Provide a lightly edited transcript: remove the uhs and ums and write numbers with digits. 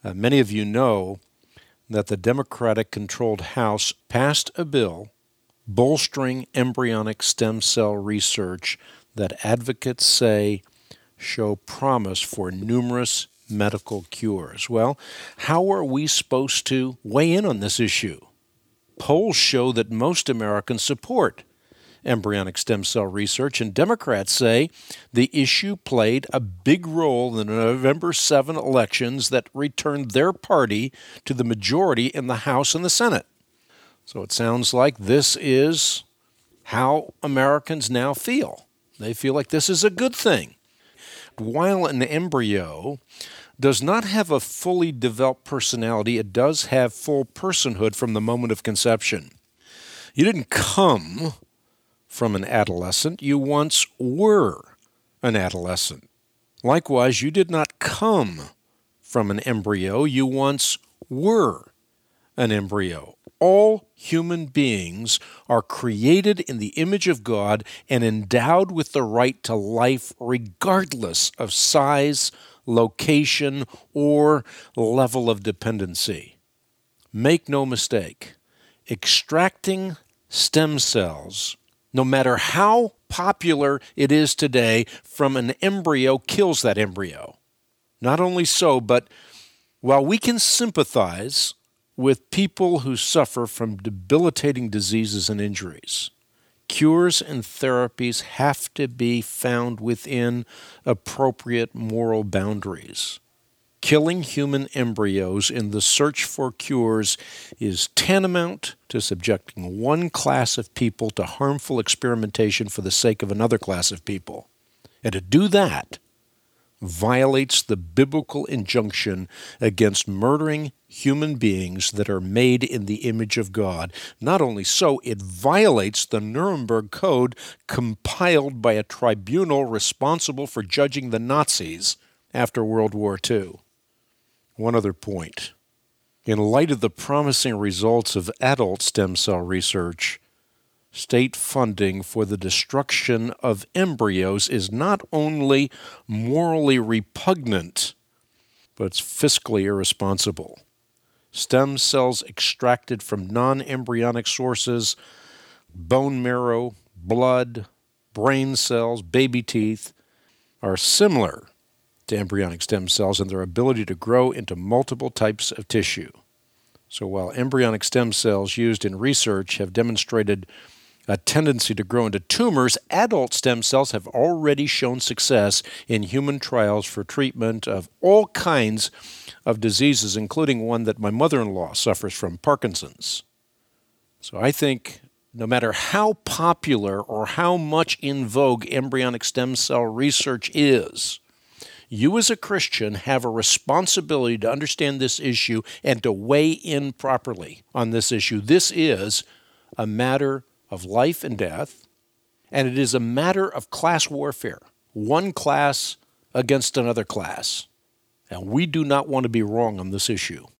Many of you know that the Democratic-controlled House passed a bill bolstering embryonic stem cell research that advocates say show promise for numerous medical cures. Well, how are we supposed to weigh in on this issue? Polls show that most Americans support embryonic stem cell research, and Democrats say the issue played a big role in the November 7 elections that returned their party to the majority in the House and the Senate. So it sounds like this is how Americans now feel. They feel like this is a good thing. While an embryo does not have a fully developed personality, it does have full personhood from the moment of conception. You didn't come from an adolescent, you once were an adolescent. Likewise, you did not come from an embryo, you once were an embryo. All human beings are created in the image of God and endowed with the right to life regardless of size, location, or level of dependency. Make no mistake, extracting stem cells, no matter how popular it is today, from an embryo kills that embryo. Not only so, but while we can sympathize with people who suffer from debilitating diseases and injuries, cures and therapies have to be found within appropriate moral boundaries. Killing human embryos in the search for cures is tantamount to subjecting one class of people to harmful experimentation for the sake of another class of people. And to do that violates the biblical injunction against murdering human beings that are made in the image of God. Not only so, it violates the Nuremberg Code compiled by a tribunal responsible for judging the Nazis after World War II. One other point. In light of the promising results of adult stem cell research, state funding for the destruction of embryos is not only morally repugnant, but it's fiscally irresponsible. Stem cells extracted from non-embryonic sources, bone marrow, blood, brain cells, baby teeth, are similar to embryonic stem cells in their ability to grow into multiple types of tissue. So while embryonic stem cells used in research have demonstrated a tendency to grow into tumors, adult stem cells have already shown success in human trials for treatment of all kinds of diseases, including one that my mother-in-law suffers from, Parkinson's. So I think no matter how popular or how much in vogue embryonic stem cell research is, you as a Christian have a responsibility to understand this issue and to weigh in properly on this issue. This is a matter of life and death, and it is a matter of class warfare, one class against another class. And we do not want to be wrong on this issue.